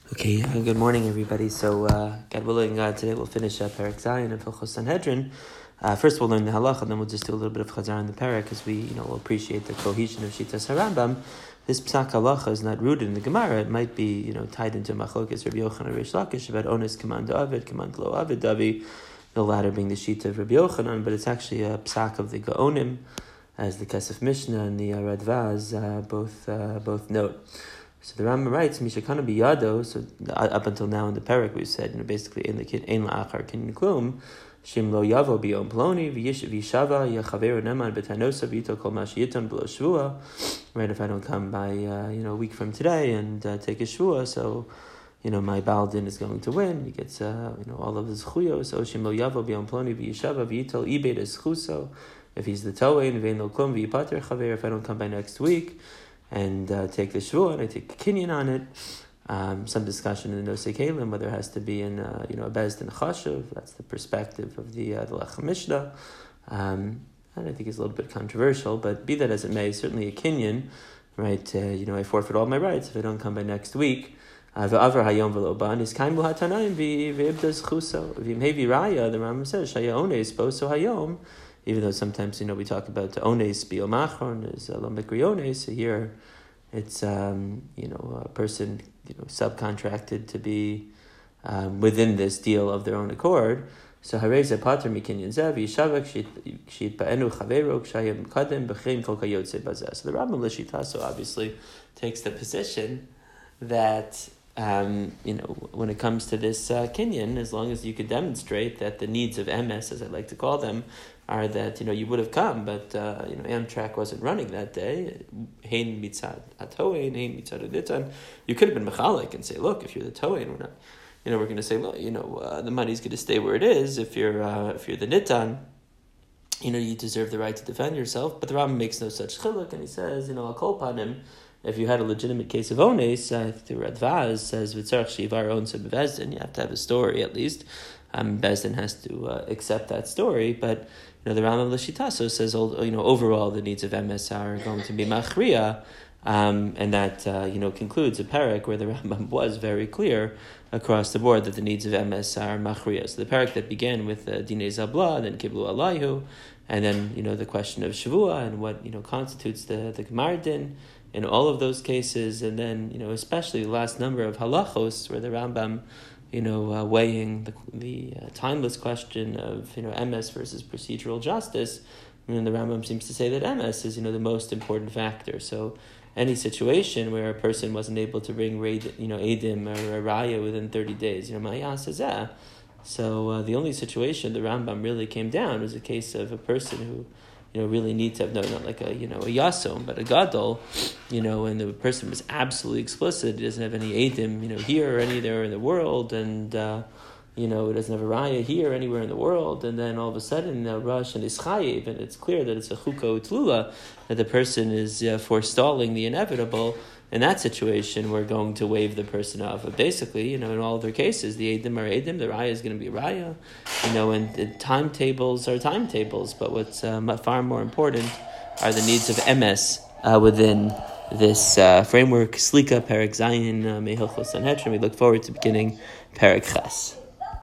Okay, good morning, everybody. So, God willing, today we'll finish Perek Zayin of Hilchos Sanhedrin. First, we'll learn the halacha, and then we'll just do a little bit of chazar on the Perek, because we, will appreciate the cohesion of Shitas HaRambam. This psak halacha is not rooted in the Gemara. It might be, tied into Machlokes Rabbi Yochanan and Reish Lakish about ones command David, command lo Avid Davi, the latter being the Shita of Rabbi Yochanan, but it's actually a psak of the Gaonim, as the Kesef Mishnah and the Radvaz both note. So the Rambam writes, Mishakana biyado. So up until now in the Perek we said, basically ein la'achar kin klum, shim lo yavo biyom ploni v'yishava yachaveru neman betanosa v'yito kol mashiyiton b'lo shvua. Right, if I don't come by a week from today and take a shvua, so my baldin is going to win. He gets all of his chuyos. So shim lo yavo biyom ploni v'yishava v'yitol ibed es chuso. If he's the toein vein lo klum v'yipater chaver. If I don't come by next week and take the shvuah, and I take a kinyan on it. Some discussion in the Nosei Kalim whether it has to be in a bezdin chashuv. That's the perspective of the Lechem Mishnah, and I think it's a little bit controversial. But be that as it may, certainly a kinyan, right? I forfeit all my rights if I don't come by next week. V'avar hayom v'lo ban is kaim l'hatanayim v'ibdas chuso v'imhevi raya. The Rambam says shaya ones boso hayom. Even though sometimes, we talk about the ones biomachron is lo mikri ones. So here, it's, a person, subcontracted to be within this deal of their own accord. So hareza pater mikinyan zev yishavak shit ba'enu chaverok shayim kadem b'chein kol kayotze bazeh. So the Rambam L'Shitaso obviously takes the position that when it comes to this kinyan, as long as you could demonstrate that the needs of MS, as I like to call them, are that you would have come, but Amtrak wasn't running that day. Hein mitzad atoin, hein mitzad aditan. You could have been mechalik and say, look, if you're the toin, we're not. We're going to say, look, the money's going to stay where it is. If you're the nitan, you deserve the right to defend yourself. But the Rambam makes no such chiluk, and he says, I'll call upon him. If you had a legitimate case of ones, the Radvaz says, "V'tzarich shivar on bezdin." You have to have a story at least. Bezdin has to accept that story, but the Rambam L'Shitaso says, overall the needs of MS are going to be machriya, and that concludes a Perek where the Rambam was very clear across the board that the needs of MS are machriya. So the Perek that began with Dinei Zabla, then Kiblu Alayhu, and then the question of Shavua and what constitutes the Gemar din in all of those cases, and then especially the last number of halachos where the Rambam weighing the timeless question of MS versus procedural justice. The Rambam seems to say that MS is the most important factor. So any situation where a person wasn't able to bring edim or a raya within 30 days, ma'yasazeh. So the only situation the Rambam really came down was a case of a person who really needs to have not like a yasom, but a gadol, and the person was absolutely explicit. He doesn't have any edim, here or anywhere in the world, and it doesn't have a raya here or anywhere in the world, and then all of a sudden rush and is chayiv, and it's clear that it's a chuko tlula, that the person is forestalling the inevitable. In that situation, we're going to waive the person off. But basically, in all other cases, the edim are edim, the raya is going to be raya, and the timetables are timetables. But what's far more important are the needs of MS within this framework. Slika, Perek Zayin, Hilchos Sanhedrin. We look forward to beginning Perek Ches.